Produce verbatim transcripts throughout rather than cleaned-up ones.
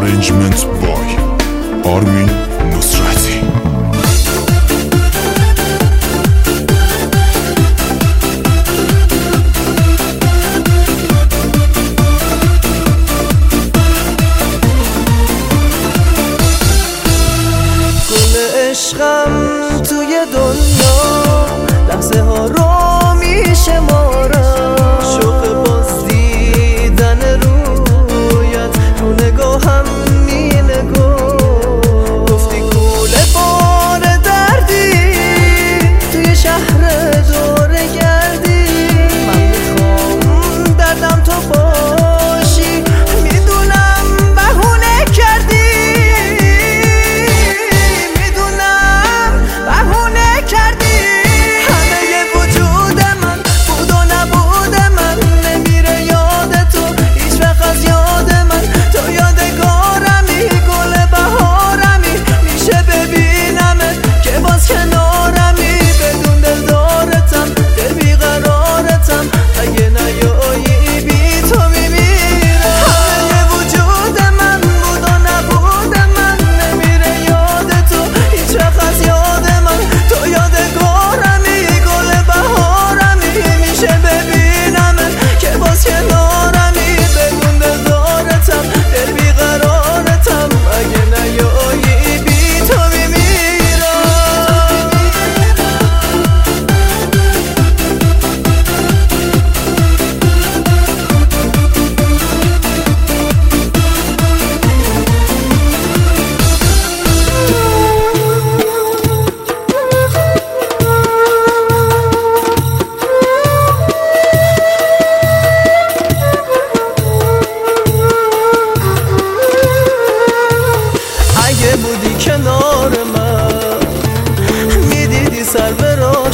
Arrangement by آرمین نصرتی. عشقم توی دنیا لحظه ها رو میشمارم، شوق باز دیدن رویت رو نگاهم مینگو. گفتی کوله بار دردی توی شهر دوره گردی، من میخوام دردم تو باشی، میدونم بهونه کردی. بودی کنار من میدیدی سر به راه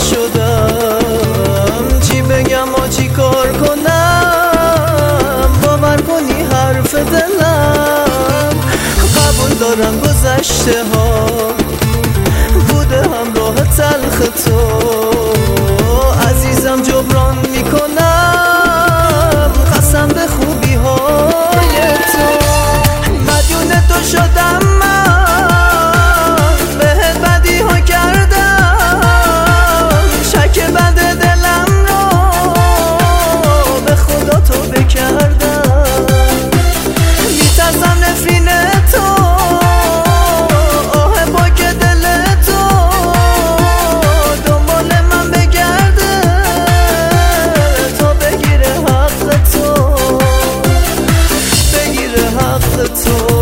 شدم، چی بگم و چی کار کنم، باور کنی حرف دلم. قبول دارم گذشته ها بوده همراه تلخ تو، عزیزم جبران میکنم قسم به خوبی های تو. مدیون تو شدم تو